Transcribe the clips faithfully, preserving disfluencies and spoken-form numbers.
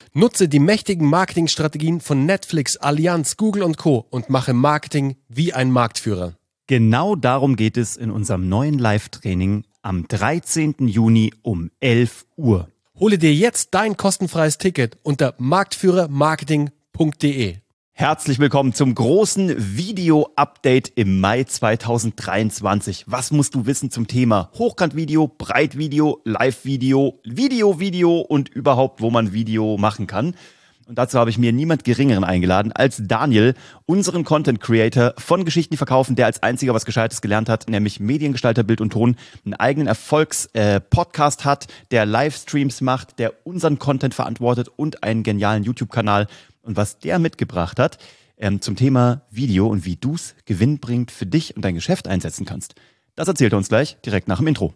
Nutze die mächtigen Marketingstrategien von Netflix, Allianz, Google und Co. und mache Marketing wie ein Marktführer. Genau darum geht es in unserem neuen Live-Training am dreizehnten Juni um elf Uhr. Hole dir jetzt dein kostenfreies Ticket unter marktführer marketing punkt de. Herzlich willkommen zum großen Video-Update im Mai zweitausenddreiundzwanzig. Was musst du wissen zum Thema Hochkant-Video, Breitvideo, Live-Video, Video-Video und überhaupt, wo man Video machen kann? Und dazu habe ich mir niemand Geringeren eingeladen als Daniel, unseren Content-Creator von Geschichten, die verkaufen, der als einziger was Gescheites gelernt hat, nämlich Mediengestalter, Bild und Ton, einen eigenen Erfolgs-Podcast äh, hat, der Livestreams macht, der unseren Content verantwortet und einen genialen YouTube-Kanal. Und was der mitgebracht hat ähm, zum Thema Video und wie du es gewinnbringend für dich und dein Geschäft einsetzen kannst, das erzählt er uns gleich direkt nach dem Intro.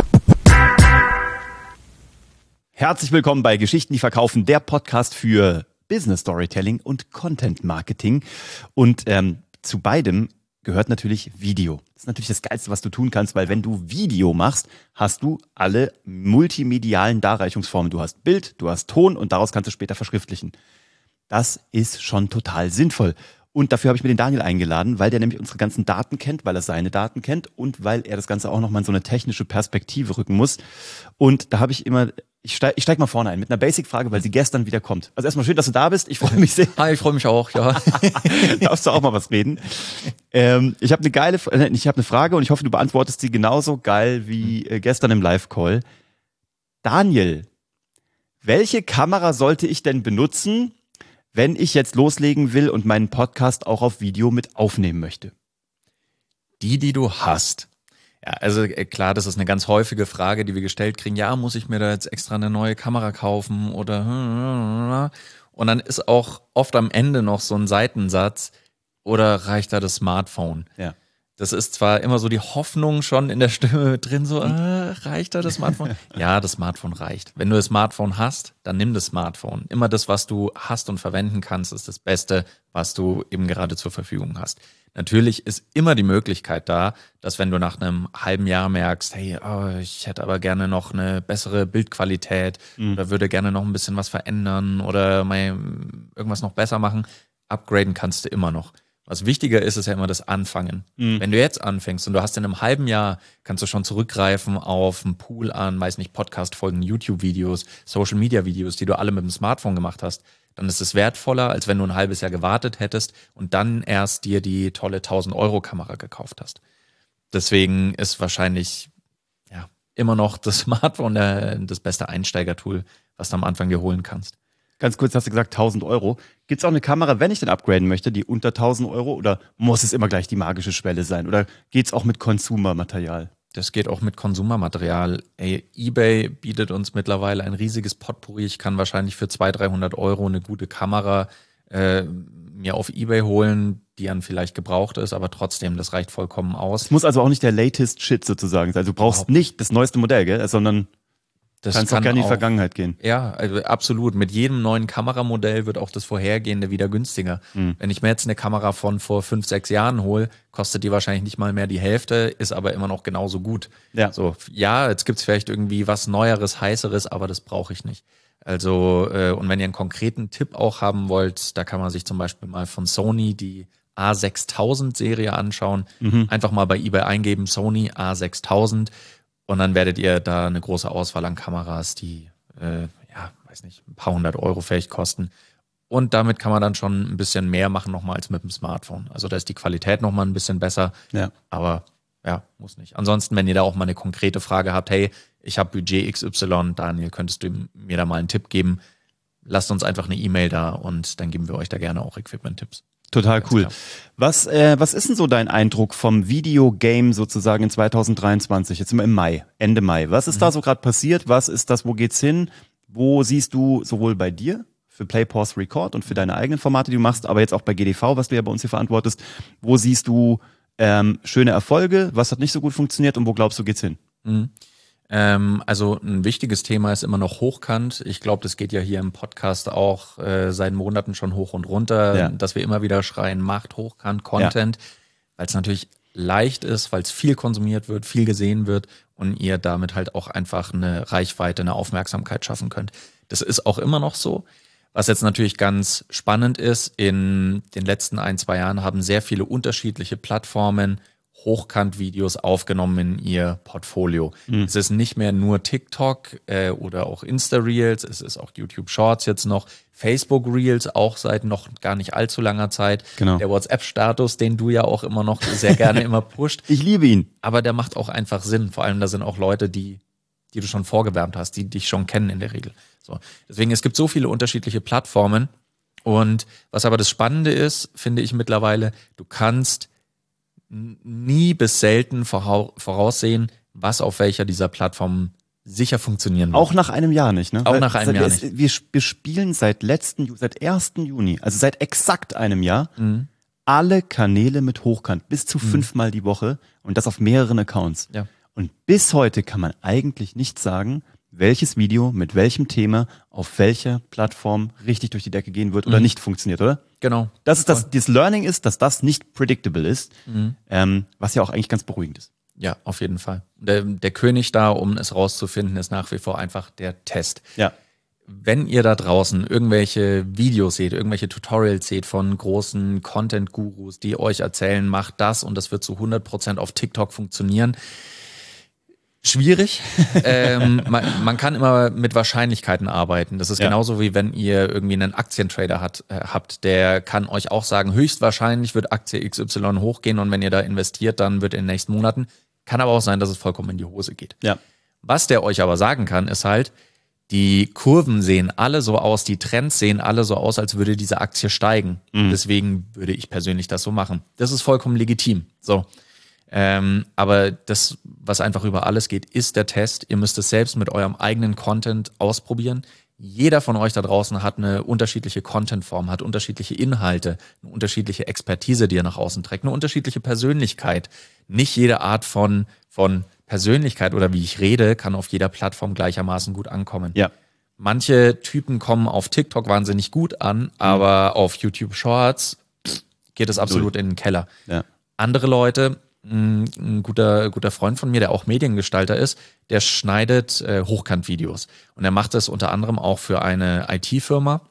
Herzlich willkommen bei Geschichten, die verkaufen, der Podcast für Business Storytelling und Content Marketing. Und ähm, zu beidem gehört natürlich Video. Das ist natürlich das Geilste, was du tun kannst, weil wenn du Video machst, hast du alle multimedialen Darreichungsformen. Du hast Bild, du hast Ton und daraus kannst du später verschriftlichen. Das ist schon total sinnvoll. Und dafür habe ich mir den Daniel eingeladen, weil der nämlich unsere ganzen Daten kennt, weil er seine Daten kennt und weil er das Ganze auch nochmal in so eine technische Perspektive rücken muss. Und da habe ich immer, ich steige ich steig mal vorne ein mit einer Basic-Frage, weil sie gestern wieder kommt. Also erstmal schön, dass du da bist. Ich freue mich sehr. Hi, ich freue mich auch, ja. Darfst du auch mal was reden? Ähm, ich habe eine geile, ich habe eine Frage und ich hoffe, du beantwortest sie genauso geil wie äh, gestern im Live-Call. Daniel, welche Kamera sollte ich denn benutzen, wenn ich jetzt loslegen will und meinen Podcast auch auf Video mit aufnehmen möchte? Die, die du hast. Ja, also klar, das ist eine ganz häufige Frage, die wir gestellt kriegen. Ja, muss ich mir da jetzt extra eine neue Kamera kaufen oder? Und dann ist auch oft am Ende noch so ein Seitensatz, oder reicht da das Smartphone? Ja. Das ist zwar immer so die Hoffnung schon in der Stimme drin, so, äh, reicht da das Smartphone? Ja, das Smartphone reicht. Wenn du das Smartphone hast, dann nimm das Smartphone. Immer das, was du hast und verwenden kannst, ist das Beste, was du eben gerade zur Verfügung hast. Natürlich ist immer die Möglichkeit da, dass wenn du nach einem halben Jahr merkst, hey, oh, ich hätte aber gerne noch eine bessere Bildqualität mhm. oder würde gerne noch ein bisschen was verändern oder mal irgendwas noch besser machen, upgraden kannst du immer noch. Was wichtiger ist, ist ja immer das Anfangen. Mhm. Wenn du jetzt anfängst und du hast in einem halben Jahr, kannst du schon zurückgreifen auf einen Pool an, weiß nicht, Podcast-Folgen, YouTube-Videos, Social-Media-Videos, die du alle mit dem Smartphone gemacht hast, dann ist es wertvoller, als wenn du ein halbes Jahr gewartet hättest und dann erst dir die tolle tausend-Euro-Kamera gekauft hast. Deswegen ist wahrscheinlich ja immer noch das Smartphone der, das beste Einsteigertool, was du am Anfang dir holen kannst. Ganz kurz hast du gesagt tausend Euro. Gibt es auch eine Kamera, wenn ich denn upgraden möchte, die unter tausend Euro, oder muss es immer gleich die magische Schwelle sein? Oder geht es auch mit Consumer-Material? Das geht auch mit Consumer-Material. Ey, eBay bietet uns mittlerweile ein riesiges Potpourri. Ich kann wahrscheinlich für zweihundert, dreihundert Euro eine gute Kamera äh, mir auf eBay holen, die dann vielleicht gebraucht ist, aber trotzdem, das reicht vollkommen aus. Es muss also auch nicht der latest Shit sozusagen sein. Also du brauchst Überhaupt nicht das neueste Modell, gell? Sondern das kannst kann auch gerne in die auch, Vergangenheit gehen. Ja, also absolut. Mit jedem neuen Kameramodell wird auch das vorhergehende wieder günstiger. Mhm. Wenn ich mir jetzt eine Kamera von vor fünf, sechs Jahren hole, kostet die wahrscheinlich nicht mal mehr die Hälfte, ist aber immer noch genauso gut. Ja, so, ja, jetzt gibt's vielleicht irgendwie was Neueres, Heißeres, aber das brauche ich nicht. Also, äh, und wenn ihr einen konkreten Tipp auch haben wollt, da kann man sich zum Beispiel mal von Sony die A sechstausend Serie anschauen. Mhm. Einfach mal bei eBay eingeben, Sony A sechstausend. Und dann werdet ihr da eine große Auswahl an Kameras, die, äh, ja, weiß nicht, ein paar hundert Euro vielleicht kosten. Und damit kann man dann schon ein bisschen mehr machen nochmal als mit dem Smartphone. Also da ist die Qualität nochmal ein bisschen besser. Ja. Aber ja, muss nicht. Ansonsten, wenn ihr da auch mal eine konkrete Frage habt, hey, ich habe Budget X Y, Daniel, könntest du mir da mal einen Tipp geben? Lasst uns einfach eine E-Mail da und dann geben wir euch da gerne auch Equipment-Tipps. Total cool. Was, äh, was ist denn so dein Eindruck vom Videogame sozusagen in zweitausenddreiundzwanzig? Jetzt sind wir im Mai, Ende Mai. Was ist mhm. da so gerade passiert? Was ist das? Wo geht's hin? Wo siehst du sowohl bei dir für Play, Pause, Record und für deine eigenen Formate, die du machst, aber jetzt auch bei G D V, was du ja bei uns hier verantwortest, wo siehst du ähm, schöne Erfolge? Was hat nicht so gut funktioniert und wo glaubst du geht's hin? Mhm. Ähm, also ein wichtiges Thema ist immer noch hochkant. Ich glaube, das geht ja hier im Podcast auch äh, seit Monaten schon hoch und runter, ja. dass wir immer wieder schreien, macht hochkant Content, ja. weil es natürlich leicht ist, weil es viel konsumiert wird, viel gesehen wird und ihr damit halt auch einfach eine Reichweite, eine Aufmerksamkeit schaffen könnt. Das ist auch immer noch so. Was jetzt natürlich ganz spannend ist, in den letzten ein, zwei Jahren haben sehr viele unterschiedliche Plattformen Hochkant-Videos aufgenommen in ihr Portfolio. Mhm. Es ist nicht mehr nur TikTok äh, oder auch Insta-Reels, es ist auch YouTube Shorts jetzt noch, Facebook Reels auch seit noch gar nicht allzu langer Zeit. Genau. Der WhatsApp-Status, den du ja auch immer noch sehr gerne immer pusht. Ich liebe ihn. Aber der macht auch einfach Sinn. Vor allem, da sind auch Leute, die, die du schon vorgewärmt hast, die dich schon kennen in der Regel. So. Deswegen, es gibt so viele unterschiedliche Plattformen. Und was aber das Spannende ist, finde ich mittlerweile, du kannst nie bis selten voraussehen, was auf welcher dieser Plattformen sicher funktionieren wird. Auch nach einem Jahr nicht, ne? Auch Weil nach einem Jahr es, nicht. Wir, wir spielen seit letzten, seit ersten Juni, also seit exakt einem Jahr, mhm. alle Kanäle mit Hochkant, bis zu mhm. fünfmal die Woche und das auf mehreren Accounts. Ja. Und bis heute kann man eigentlich nicht sagen, welches Video mit welchem Thema auf welcher Plattform richtig durch die Decke gehen wird oder mhm. nicht funktioniert, oder? Genau. Das ist das, das Learning ist, dass das nicht predictable ist, mhm. ähm, was ja auch eigentlich ganz beruhigend ist. Ja, auf jeden Fall. Der, der König da, um es rauszufinden, ist nach wie vor einfach der Test. Ja. Wenn ihr da draußen irgendwelche Videos seht, irgendwelche Tutorials seht von großen Content-Gurus, die euch erzählen, macht das und das wird zu hundert Prozent auf TikTok funktionieren, schwierig. ähm, man, man kann immer mit Wahrscheinlichkeiten arbeiten. Das ist ja. genauso wie wenn ihr irgendwie einen Aktientrader hat, äh, habt, der kann euch auch sagen, höchstwahrscheinlich wird Aktie X Y hochgehen und wenn ihr da investiert, dann wird in den nächsten Monaten. Kann aber auch sein, dass es vollkommen in die Hose geht. Ja. Was der euch aber sagen kann, ist halt, die Kurven sehen alle so aus, die Trends sehen alle so aus, als würde diese Aktie steigen. Mhm. Deswegen würde ich persönlich das so machen. Das ist vollkommen legitim. So. Ähm, aber das, was einfach über alles geht, ist der Test. Ihr müsst es selbst mit eurem eigenen Content ausprobieren. Jeder von euch da draußen hat eine unterschiedliche Contentform, hat unterschiedliche Inhalte, eine unterschiedliche Expertise, die er nach außen trägt, eine unterschiedliche Persönlichkeit. Nicht jede Art von, von Persönlichkeit oder wie ich rede, kann auf jeder Plattform gleichermaßen gut ankommen. Ja. Manche Typen kommen auf TikTok wahnsinnig gut an, aber auf YouTube Shorts geht es absolut in den Keller. Ja. Andere Leute, ein guter, guter Freund von mir, der auch Mediengestalter ist, der schneidet äh, Hochkant-Videos. Und er macht das unter anderem auch für eine I T-Firma.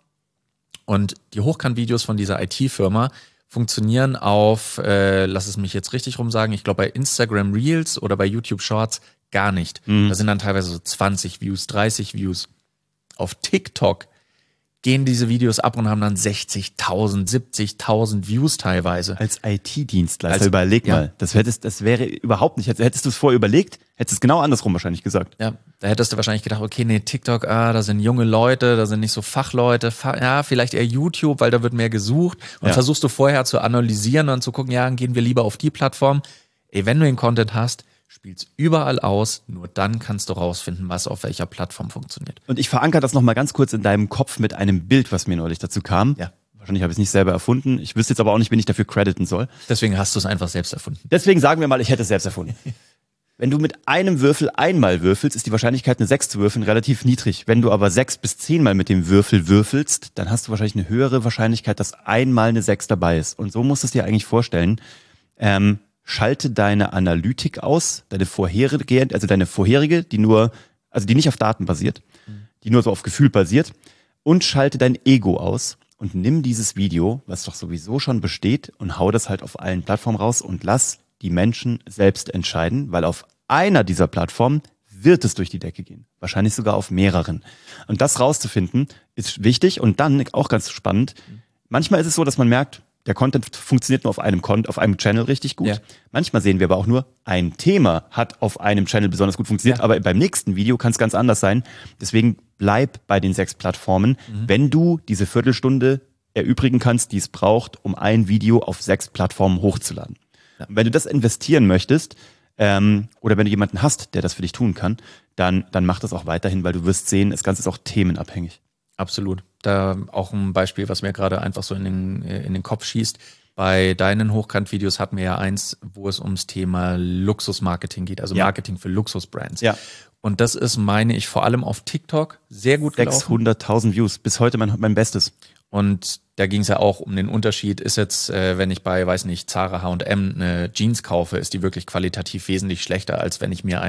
Und die Hochkant-Videos von dieser I T-Firma funktionieren auf, äh, lass es mich jetzt richtig rum sagen, ich glaube bei Instagram Reels oder bei YouTube Shorts gar nicht. Mhm. Da sind dann teilweise so zwanzig Views, dreißig Views. Auf TikTok gehen diese Videos ab und haben dann sechzigtausend, siebzigtausend Views teilweise. Als I T-Dienstleister, Als, überleg ja. mal. Das, hättest, das wäre überhaupt nicht, hättest du es vorher überlegt, hättest du es genau andersrum wahrscheinlich gesagt. Ja, da hättest du wahrscheinlich gedacht, okay, nee, TikTok, ah, da sind junge Leute, da sind nicht so Fachleute, ja, vielleicht eher YouTube, weil da wird mehr gesucht. Und ja. versuchst du vorher zu analysieren und zu gucken, ja, gehen wir lieber auf die Plattform. Ey, wenn du den Content hast, spiel's überall aus, nur dann kannst du rausfinden, was auf welcher Plattform funktioniert. Und ich verankere das nochmal ganz kurz in deinem Kopf mit einem Bild, was mir neulich dazu kam. Ja. Wahrscheinlich habe ich es nicht selber erfunden. Ich wüsste jetzt aber auch nicht, wen ich dafür crediten soll. Deswegen hast du es einfach selbst erfunden. Deswegen sagen wir mal, ich hätte es selbst erfunden. Wenn du mit einem Würfel einmal würfelst, ist die Wahrscheinlichkeit, eine sechs zu würfeln, relativ niedrig. Wenn du aber sechs bis zehnmal mit dem Würfel würfelst, dann hast du wahrscheinlich eine höhere Wahrscheinlichkeit, dass einmal eine sechs dabei ist. Und so musst du es dir eigentlich vorstellen. Ähm, Schalte deine Analytik aus, deine vorherige, also deine vorherige, die nur, also die nicht auf Daten basiert, die nur so auf Gefühl basiert, und schalte dein Ego aus und nimm dieses Video, was doch sowieso schon besteht, und hau das halt auf allen Plattformen raus und lass die Menschen selbst entscheiden, weil auf einer dieser Plattformen wird es durch die Decke gehen. Wahrscheinlich sogar auf mehreren. Und das rauszufinden ist wichtig und dann auch ganz spannend. Manchmal ist es so, dass man merkt, der Content funktioniert nur auf einem Con- auf einem Channel richtig gut. Ja. Manchmal sehen wir aber auch nur, ein Thema hat auf einem Channel besonders gut funktioniert, ja. aber beim nächsten Video kann es ganz anders sein. Deswegen bleib bei den sechs Plattformen, mhm. wenn du diese Viertelstunde erübrigen kannst, die es braucht, um ein Video auf sechs Plattformen hochzuladen. Ja. Und wenn du das investieren möchtest, ähm, oder wenn du jemanden hast, der das für dich tun kann, dann, dann mach das auch weiterhin, weil du wirst sehen, das Ganze ist auch themenabhängig. Absolut. Da auch ein Beispiel, was mir gerade einfach so in den, in den Kopf schießt. Bei deinen Hochkant-Videos hatten wir ja eins, wo es ums Thema Luxusmarketing geht, also ja. Marketing für Luxusbrands. Ja. Und das ist, meine ich, vor allem auf TikTok sehr gut gelaufen. sechshunderttausend Views, bis heute mein, mein Bestes. Und da ging es ja auch um den Unterschied, ist jetzt, äh, wenn ich bei, weiß nicht, Zara, H und M eine Jeans kaufe, ist die wirklich qualitativ wesentlich schlechter, als wenn ich mir eine,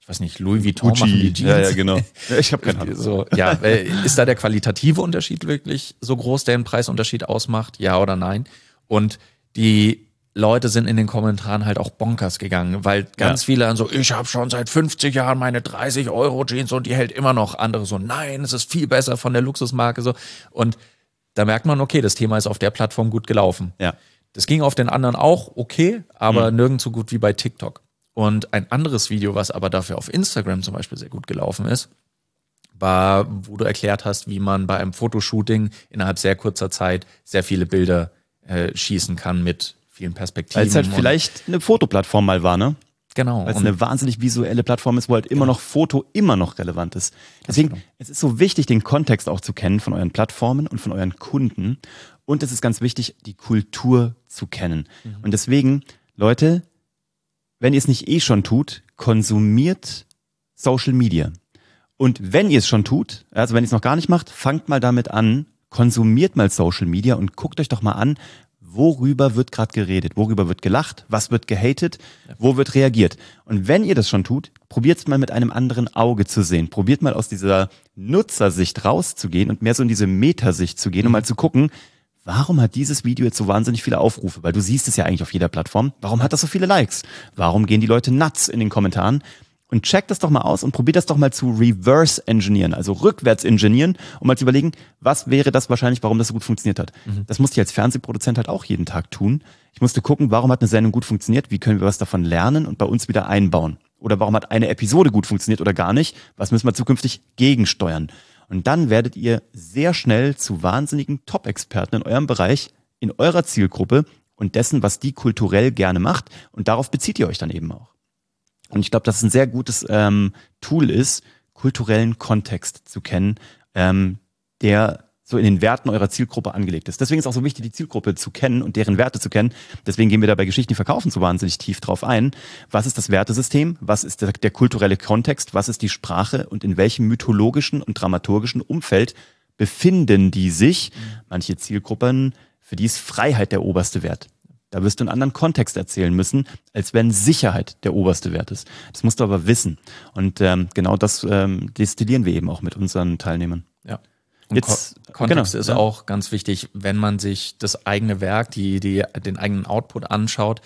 ich weiß nicht, Louis Vuitton Gucci. machen die Jeans. Ja, ja, genau. Ich habe keine Ahnung. So, ja, ist da der qualitative Unterschied wirklich so groß, der einen Preisunterschied ausmacht? Ja oder nein? Und die Leute sind in den Kommentaren halt auch bonkers gegangen, weil ganz ja. viele dann so, ich habe schon seit fünfzig Jahren meine dreißig Euro Jeans und die hält immer noch. Andere so, nein, es ist viel besser von der Luxusmarke. So. Und da merkt man, okay, das Thema ist auf der Plattform gut gelaufen. Ja. Das ging auf den anderen auch okay, aber mhm. nirgends so gut wie bei TikTok. Und ein anderes Video, was aber dafür auf Instagram zum Beispiel sehr gut gelaufen ist, war, wo du erklärt hast, wie man bei einem Fotoshooting innerhalb sehr kurzer Zeit sehr viele Bilder äh, schießen kann mit vielen Perspektiven. Weil es halt vielleicht eine Fotoplattform mal war, ne? Genau. Weil es eine wahnsinnig visuelle Plattform ist, wo halt immer genau. noch Foto immer noch relevant ist. Deswegen, genau. es ist so wichtig, den Kontext auch zu kennen von euren Plattformen und von euren Kunden. Und es ist ganz wichtig, die Kultur zu kennen. Mhm. Und deswegen, Leute, wenn ihr es nicht eh schon tut, konsumiert Social Media. Und wenn ihr es schon tut, also wenn ihr es noch gar nicht macht, fangt mal damit an, konsumiert mal Social Media und guckt euch doch mal an, worüber wird gerade geredet, worüber wird gelacht, was wird gehatet, wo wird reagiert. Und wenn ihr das schon tut, probiert es mal mit einem anderen Auge zu sehen. Probiert mal aus dieser Nutzersicht rauszugehen und mehr so in diese Metasicht zu gehen, um mal zu gucken, warum hat dieses Video jetzt so wahnsinnig viele Aufrufe? Weil du siehst es ja eigentlich auf jeder Plattform. Warum hat das so viele Likes? Warum gehen die Leute nuts in den Kommentaren? Und checkt das doch mal aus und probiert das doch mal zu reverse engineeren, also rückwärts engineeren, um mal zu überlegen, was wäre das wahrscheinlich, warum das so gut funktioniert hat. Mhm. Das musste ich als Fernsehproduzent halt auch jeden Tag tun. Ich musste gucken, warum hat eine Sendung gut funktioniert, wie können wir was davon lernen und bei uns wieder einbauen. Oder warum hat eine Episode gut funktioniert oder gar nicht, was müssen wir zukünftig gegensteuern. Und dann werdet ihr sehr schnell zu wahnsinnigen Top-Experten in eurem Bereich, in eurer Zielgruppe und dessen, was die kulturell gerne macht. Und darauf bezieht ihr euch dann eben auch. Und ich glaube, dass es ein sehr gutes ähm, Tool ist, kulturellen Kontext zu kennen, ähm, der so in den Werten eurer Zielgruppe angelegt ist. Deswegen ist auch so wichtig, die Zielgruppe zu kennen und deren Werte zu kennen. Deswegen gehen wir da bei Geschichten, die verkaufen, so wahnsinnig tief drauf ein. Was ist das Wertesystem? Was ist der, der kulturelle Kontext? Was ist die Sprache? Und in welchem mythologischen und dramaturgischen Umfeld befinden die sich? Manche Zielgruppen, für die ist Freiheit der oberste Wert. Da wirst du einen anderen Kontext erzählen müssen, als wenn Sicherheit der oberste Wert ist. Das musst du aber wissen. Und ähm, genau das ähm, destillieren wir eben auch mit unseren Teilnehmern. Ja. Und Jetzt, Ko- Kontext genau, ist ja. auch ganz wichtig, wenn man sich das eigene Werk, die, die, den eigenen Output anschaut.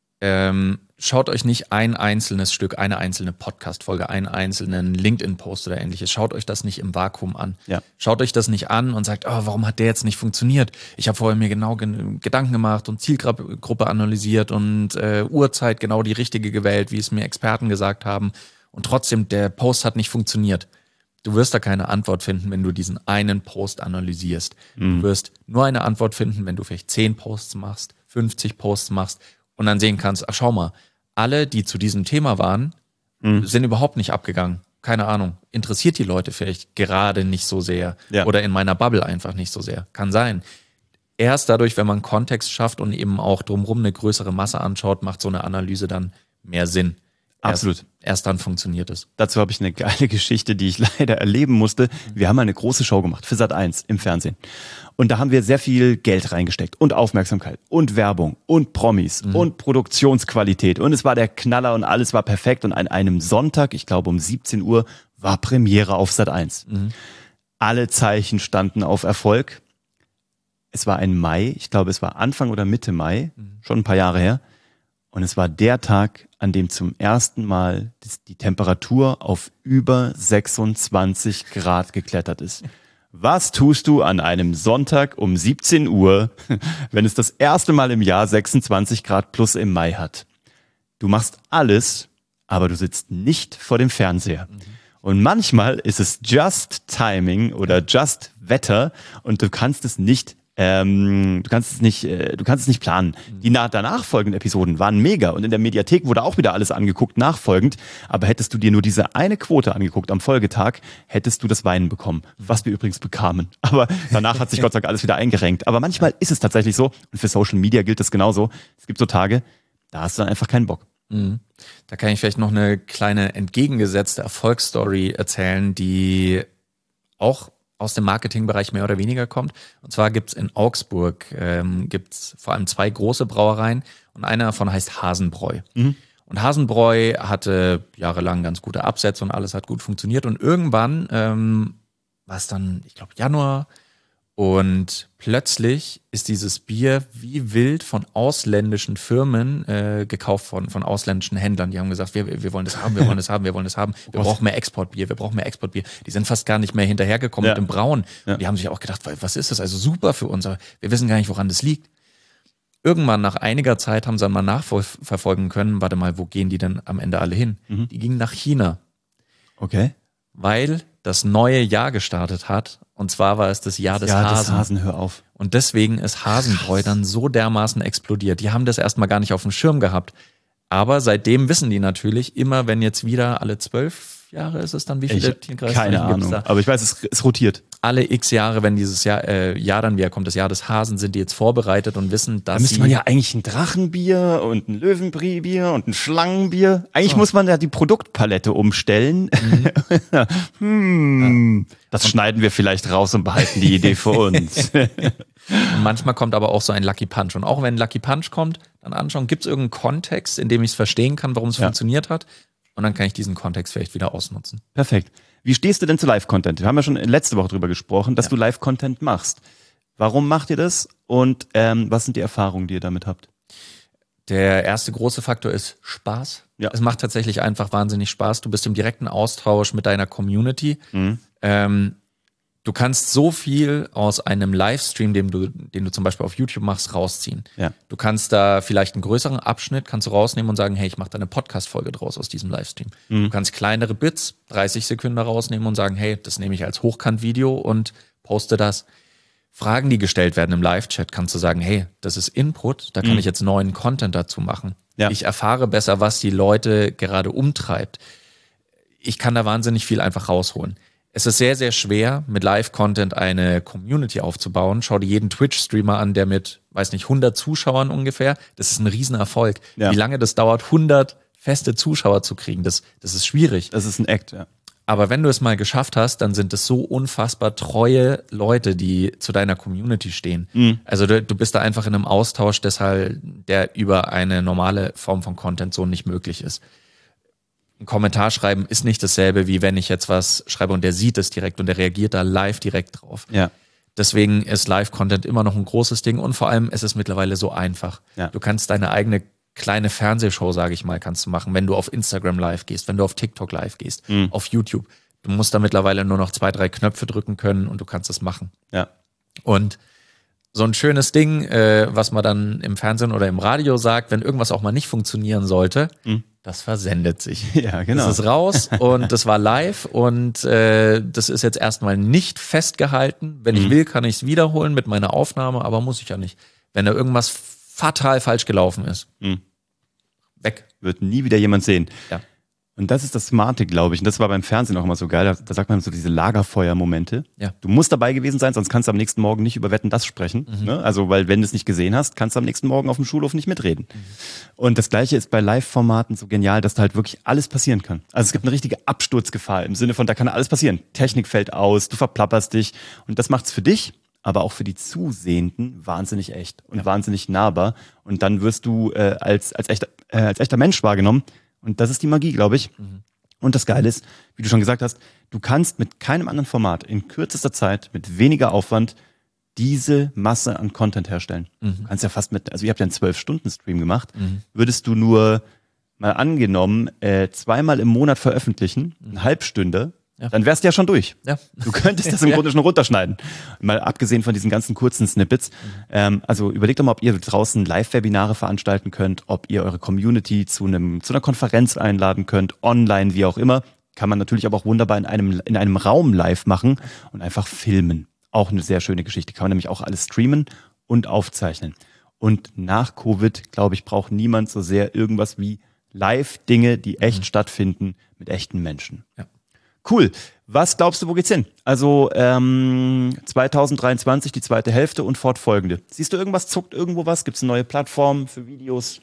Ähm, schaut euch nicht ein einzelnes Stück, eine einzelne Podcast-Folge, einen einzelnen LinkedIn-Post oder ähnliches. Schaut euch das nicht im Vakuum an. Ja. Schaut euch das nicht an und sagt, oh, warum hat der jetzt nicht funktioniert? Ich habe vorher mir genau gen- Gedanken gemacht und Zielgruppe analysiert und äh, Uhrzeit genau die richtige gewählt, wie es mir Experten gesagt haben. Und trotzdem, der Post hat nicht funktioniert. Du wirst da keine Antwort finden, wenn du diesen einen Post analysierst. Mhm. Du wirst nur eine Antwort finden, wenn du vielleicht zehn Posts machst, fünfzig Posts machst und dann sehen kannst, ach schau mal, alle, die zu diesem Thema waren, mhm. sind überhaupt nicht abgegangen. Keine Ahnung. Interessiert die Leute vielleicht gerade nicht so sehr ja. oder in meiner Bubble einfach nicht so sehr. Kann sein. Erst dadurch, wenn man Kontext schafft und eben auch drumherum eine größere Masse anschaut, macht so eine Analyse dann mehr Sinn. Absolut. Erst, erst dann funktioniert es. Dazu habe ich eine geile Geschichte, die ich leider erleben musste. Wir haben mal eine große Show gemacht für Sat eins im Fernsehen. Und da haben wir sehr viel Geld reingesteckt und Aufmerksamkeit und Werbung und Promis mhm. und Produktionsqualität. Und es war der Knaller und alles war perfekt. Und an einem Sonntag, ich glaube um siebzehn Uhr, war Premiere auf Sat eins. Mhm. Alle Zeichen standen auf Erfolg. Es war ein Mai, ich glaube es war Anfang oder Mitte Mai, mhm. schon ein paar Jahre her. Und es war der Tag, an dem zum ersten Mal die Temperatur auf über sechsundzwanzig Grad geklettert ist. Was tust du an einem Sonntag um siebzehn Uhr, wenn es das erste Mal im Jahr sechsundzwanzig Grad plus im Mai hat? Du machst alles, aber du sitzt nicht vor dem Fernseher. Mhm. Und manchmal ist es just Timing oder just Wetter und du kannst es nicht Ähm, du kannst es nicht, äh, du kannst es nicht planen. Die nach, danach folgenden Episoden waren mega und in der Mediathek wurde auch wieder alles angeguckt, nachfolgend. Aber hättest du dir nur diese eine Quote angeguckt am Folgetag, hättest du das Weinen bekommen, was wir übrigens bekamen. Aber danach hat sich Gott sei Dank alles wieder eingerenkt. Aber manchmal ist es tatsächlich so und für Social Media gilt das genauso. Es gibt so Tage, da hast du dann einfach keinen Bock. Mhm. Da kann ich vielleicht noch eine kleine entgegengesetzte Erfolgsstory erzählen, die auch aus dem Marketingbereich mehr oder weniger kommt. Und zwar gibt's in Augsburg ähm, gibt's vor allem zwei große Brauereien und eine davon heißt Hasenbräu. Mhm. Und Hasenbräu hatte jahrelang ganz gute Absätze und alles hat gut funktioniert. Und irgendwann ähm, war es dann, ich glaube, Januar. Und plötzlich ist dieses Bier wie wild von ausländischen Firmen äh, gekauft worden, von ausländischen Händlern. Die haben gesagt, wir, wir wollen das haben, wir wollen das haben, wir wollen das haben. Wir brauchen mehr Exportbier, wir brauchen mehr Exportbier. Die sind fast gar nicht mehr hinterhergekommen Ja. mit dem Brauen. Ja. Und die haben sich auch gedacht, was ist das? Also super für uns, aber wir wissen gar nicht, woran das liegt. Irgendwann nach einiger Zeit haben sie dann mal nachverfolgen können, warte mal, wo gehen die denn am Ende alle hin? Mhm. Die gingen nach China, Okay. weil das neue Jahr gestartet hat. Und zwar war es das Jahr des ja, Hasen. das Hasen, hör auf. Und deswegen ist Hasenbräu dann so dermaßen explodiert. Die haben das erstmal gar nicht auf dem Schirm gehabt. Aber seitdem wissen die natürlich, immer wenn jetzt wieder alle zwölf Jahre ist es dann, wie viele Ich, Tierkreise keine gibt's Ahnung. da? Aber ich weiß, es, es rotiert. Alle x Jahre, wenn dieses Jahr, äh, Jahr dann wieder kommt, das Jahr des Hasen, sind die jetzt vorbereitet und wissen, dass Da müsste sie... man ja eigentlich ein Drachenbier und ein Löwenbierbier und ein Schlangenbier. Eigentlich muss man ja die Produktpalette umstellen. Mhm. hm. Das schneiden wir vielleicht raus und behalten die Idee für uns. Und manchmal kommt aber auch so ein Lucky Punch. Und auch wenn Lucky Punch kommt, dann anschauen, gibt es irgendeinen Kontext, in dem ich es verstehen kann, warum es Ja. funktioniert hat. Und dann kann ich diesen Kontext vielleicht wieder ausnutzen. Perfekt. Wie stehst du denn zu Live-Content? Wir haben ja schon letzte Woche drüber gesprochen, dass Ja. du Live-Content machst. Warum macht ihr das und ähm, was sind die Erfahrungen, die ihr damit habt? Der erste große Faktor ist Spaß. Ja. Es macht tatsächlich einfach wahnsinnig Spaß. Du bist im direkten Austausch mit deiner Community. Mhm. Ähm, du kannst so viel aus einem Livestream, den du, den du zum Beispiel auf YouTube machst, rausziehen. Ja. Du kannst da vielleicht einen größeren Abschnitt kannst du rausnehmen und sagen, hey, ich mache da eine Podcast-Folge draus aus diesem Livestream. Mhm. Du kannst kleinere Bits, dreißig Sekunden rausnehmen und sagen, hey, das nehme ich als Hochkant-Video und poste das. Fragen, die gestellt werden im Live-Chat, kannst du sagen, hey, das ist Input, da kann Mhm. ich jetzt neuen Content dazu machen. Ja. Ich erfahre besser, was die Leute gerade umtreibt. Ich kann da wahnsinnig viel einfach rausholen. Es ist sehr, sehr schwer, mit Live-Content eine Community aufzubauen. Schau dir jeden Twitch-Streamer an, der mit, weiß nicht, hundert Zuschauern ungefähr, das ist ein Riesenerfolg. Ja. Wie lange das dauert, hundert feste Zuschauer zu kriegen, das, das ist schwierig. Das ist ein Act, ja. Aber wenn du es mal geschafft hast, dann sind es so unfassbar treue Leute, die zu deiner Community stehen. Mhm. Also du, du bist da einfach in einem Austausch, deshalb, der über eine normale Form von Content so nicht möglich ist. Ein Kommentar schreiben ist nicht dasselbe, wie wenn ich jetzt was schreibe und der sieht es direkt und der reagiert da live direkt drauf. Ja. Deswegen ist Live-Content immer noch ein großes Ding und vor allem ist es mittlerweile so einfach. Ja. Du kannst deine eigene kleine Fernsehshow, sage ich mal, kannst du machen, wenn du auf Instagram live gehst, wenn du auf TikTok live gehst, Mhm. auf YouTube. Du musst da mittlerweile nur noch zwei, drei Knöpfe drücken können und du kannst es machen. Ja. Und so ein schönes Ding, äh, was man dann im Fernsehen oder im Radio sagt, wenn irgendwas auch mal nicht funktionieren sollte, Mhm. das versendet sich. Ja, genau. Das ist raus und das war live und äh, das ist jetzt erstmal nicht festgehalten. Wenn ich Mhm. will, kann ich es wiederholen mit meiner Aufnahme, aber muss ich ja nicht. Wenn da irgendwas fatal falsch gelaufen ist, Mhm. weg. Wird nie wieder jemand sehen. Ja. Und das ist das Smarte, glaube ich. Und das war beim Fernsehen auch immer so geil. Da, da sagt man so diese Lagerfeuer-Momente. Ja. Du musst dabei gewesen sein, sonst kannst du am nächsten Morgen nicht über Wetten, das sprechen. Mhm. Ne? Also, weil wenn du es nicht gesehen hast, kannst du am nächsten Morgen auf dem Schulhof nicht mitreden. Mhm. Und das Gleiche ist bei Live-Formaten so genial, dass da halt wirklich alles passieren kann. Also es gibt eine richtige Absturzgefahr im Sinne von, da kann alles passieren. Technik fällt aus, du verplapperst dich. Und das macht's für dich, aber auch für die Zusehenden wahnsinnig echt und Ja. wahnsinnig nahbar. Und dann wirst du äh, als, als, echter, äh, als echter Mensch wahrgenommen. Und das ist die Magie, glaube ich. Mhm. Und das Geile ist, wie du schon gesagt hast, du kannst mit keinem anderen Format in kürzester Zeit, mit weniger Aufwand, diese Masse an Content herstellen. Mhm. Du kannst ja fast mit, also ihr habt ja einen zwölf-Stunden-Stream gemacht, Mhm. würdest du nur mal angenommen äh, zweimal im Monat veröffentlichen, eine Halbstunde, Ja. dann wärst du ja schon durch. Ja. Du könntest das im Ja. Grunde schon runterschneiden. Mal abgesehen von diesen ganzen kurzen Snippets. Ähm, also überlegt doch mal, ob ihr draußen Live-Webinare veranstalten könnt, ob ihr eure Community zu einem zu einer Konferenz einladen könnt, online, wie auch immer. Kann man natürlich aber auch wunderbar in einem in einem Raum live machen und einfach filmen. Auch eine sehr schöne Geschichte. Kann man nämlich auch alles streamen und aufzeichnen. Und nach Covid, glaube ich, braucht niemand so sehr irgendwas wie Live-Dinge, die echt stattfinden mit echten Menschen. Ja. Cool. Was glaubst du, wo geht's hin? Also ähm, zwanzig dreiundzwanzig, die zweite Hälfte und fortfolgende. Siehst du irgendwas, zuckt irgendwo was? Gibt's eine neue Plattform für Videos?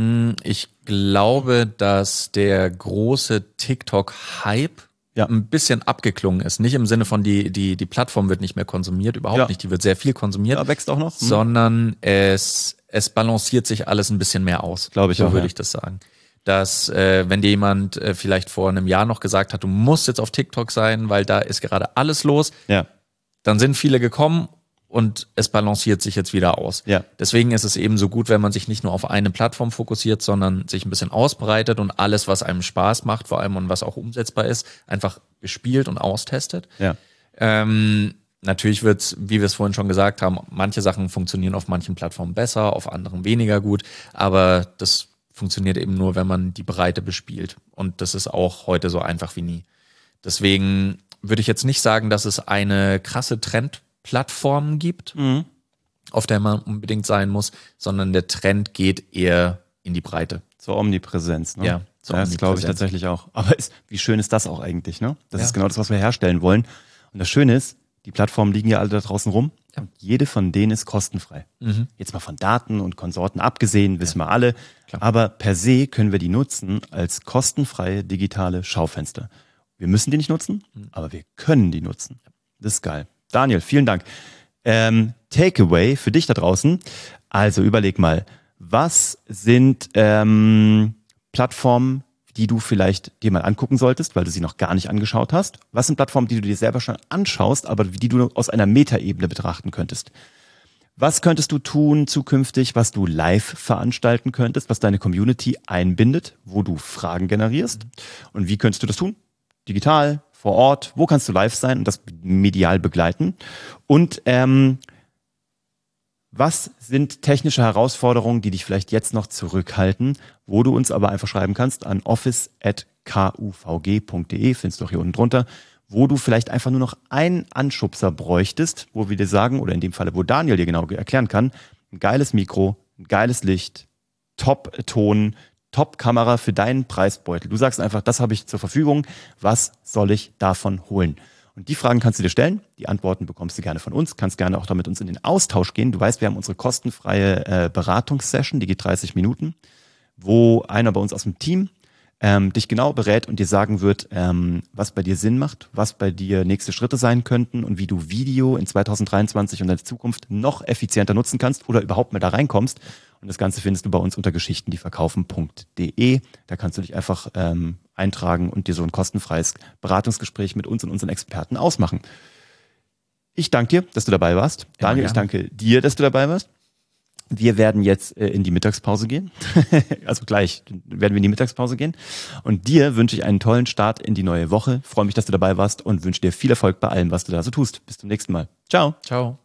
Ich glaube, dass der große TikTok-Hype Ja. ein bisschen abgeklungen ist. Nicht im Sinne von, die, die, die Plattform wird nicht mehr konsumiert, überhaupt Ja. nicht. Die wird sehr viel konsumiert, Ja, wächst auch noch? Hm. sondern es, es balanciert sich alles ein bisschen mehr aus. Glaube ich so auch, würde ja. ich das sagen. dass äh, wenn dir jemand äh, vielleicht vor einem Jahr noch gesagt hat, du musst jetzt auf TikTok sein, weil da ist gerade alles los, Ja. dann sind viele gekommen und es balanciert sich jetzt wieder aus. Ja. Deswegen ist es eben so gut, wenn man sich nicht nur auf eine Plattform fokussiert, sondern sich ein bisschen ausbreitet und alles, was einem Spaß macht, vor allem und was auch umsetzbar ist, einfach bespielt und austestet. Ja. Ähm, natürlich wird's, wie wir es vorhin schon gesagt haben, manche Sachen funktionieren auf manchen Plattformen besser, auf anderen weniger gut, aber das funktioniert eben nur, wenn man die Breite bespielt. Und das ist auch heute so einfach wie nie. Deswegen würde ich jetzt nicht sagen, dass es eine krasse Trendplattform gibt, Mhm. auf der man unbedingt sein muss, sondern der Trend geht eher in die Breite. Zur Omnipräsenz, ne? Ja, zur ja, das glaube ich Omnipräsenz. tatsächlich auch. Aber ist, wie schön ist das auch eigentlich, ne? Das Ja. ist genau das, was wir herstellen wollen. Und das Schöne ist, die Plattformen liegen ja alle da draußen rum. Ja. Und jede von denen ist kostenfrei. Mhm. Jetzt mal von Daten und Konsorten abgesehen, wissen wir alle. Klar. Aber per se können wir die nutzen als kostenfreie digitale Schaufenster. Wir müssen die nicht nutzen, aber wir können die nutzen. Das ist geil. Daniel, vielen Dank. Ähm, Takeaway für dich da draußen. Also überleg mal, was sind ähm, Plattformen, die du vielleicht dir mal angucken solltest, weil du sie noch gar nicht angeschaut hast? Was sind Plattformen, die du dir selber schon anschaust, aber die du aus einer Metaebene betrachten könntest? Was könntest du tun zukünftig, was du live veranstalten könntest, was deine Community einbindet, wo du Fragen generierst? Und wie könntest du das tun? Digital, vor Ort, wo kannst du live sein und das medial begleiten? Und ähm, was sind technische Herausforderungen, die dich vielleicht jetzt noch zurückhalten, wo du uns aber einfach schreiben kannst an office at kuvg punkt de, findest du auch hier unten drunter, wo du vielleicht einfach nur noch einen Anschubser bräuchtest, wo wir dir sagen, oder in dem Falle, wo Daniel dir genau erklären kann, ein geiles Mikro, ein geiles Licht, Top-Ton, Top-Kamera für deinen Preisbeutel. Du sagst einfach, das habe ich zur Verfügung, was soll ich davon holen? Und die Fragen kannst du dir stellen, die Antworten bekommst du gerne von uns, kannst gerne auch damit uns in den Austausch gehen. Du weißt, wir haben unsere kostenfreie äh, Beratungssession, die geht dreißig Minuten, wo einer bei uns aus dem Team ähm, dich genau berät und dir sagen wird, ähm, was bei dir Sinn macht, was bei dir nächste Schritte sein könnten und wie du Video in zwanzig dreiundzwanzig und in der Zukunft noch effizienter nutzen kannst oder überhaupt mal da reinkommst. Und das Ganze findest du bei uns unter geschichten die verkaufen punkt de. Da kannst du dich einfach ähm, eintragen und dir so ein kostenfreies Beratungsgespräch mit uns und unseren Experten ausmachen. Ich danke dir, dass du dabei warst. Ja, Daniel, ich gerne. danke dir, dass du dabei warst. Wir werden jetzt äh, in die Mittagspause gehen. Also gleich werden wir in die Mittagspause gehen. Und dir wünsche ich einen tollen Start in die neue Woche. Freue mich, dass du dabei warst und wünsche dir viel Erfolg bei allem, was du da so tust. Bis zum nächsten Mal. Ciao. Ciao.